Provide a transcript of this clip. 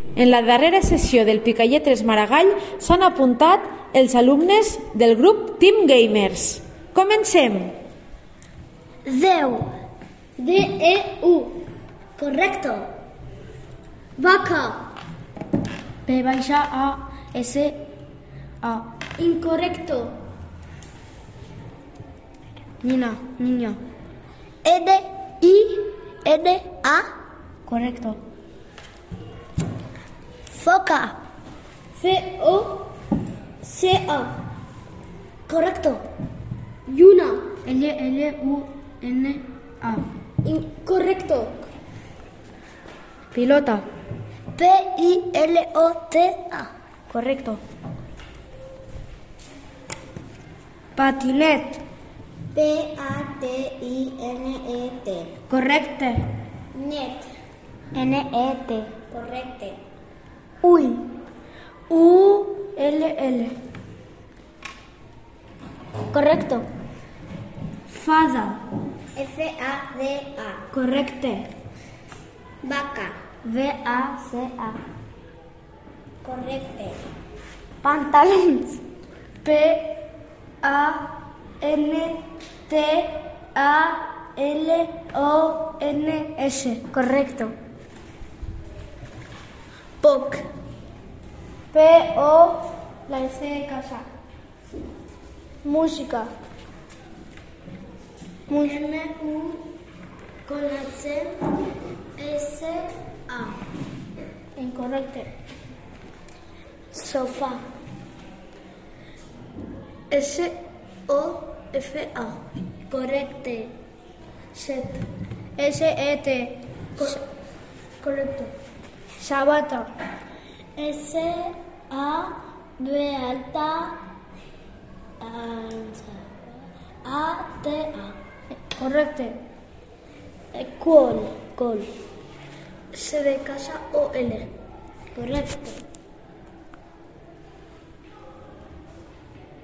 En la darrera sessió del Picalletres Maragall s'han apuntat els alumnes del grup Team Gamers. Comencem! 10. D-E-U. Correcto. Vaca. B-A-S-A. Incorrecto. Niño. N-I-N-A. Correcto. Foca. F-O-C-A. Correcto. Yuna. L-L-U-N-A. Incorrecto. Pilota. P-I-L-O-T-A. Correcto. Patinet. P-A-T-I-N-E-T. Correcte. Net. N-E-T. Correcte. Ull. U-L-L. Correcto. Fada. F-A-D-A. Correcte. Vaca. V-A-C-A. Correcte. Pantalons. P-A-N-T-A-L-O-N-S. Correcto. Poc. P-O, la S de casa. Música. M-U con la C. S-A. Incorrecte. Sofá. S-O-F-A. Correcte. Set. S-E-T. Correcto. Sabata. S-A-B alta A-T-A. Correcte. Col. C de casa O-L. Correcto.